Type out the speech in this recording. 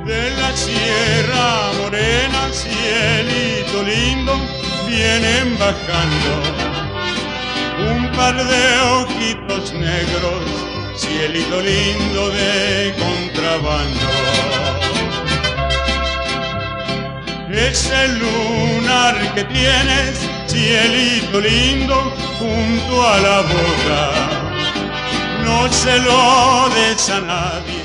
De la Sierra Morena, cielito lindo, vienen bajando un par de ojitos negros, cielito lindo de contrabando. Ese lunar que tienes, cielito lindo, junto a la boca, no se lo des a nadie,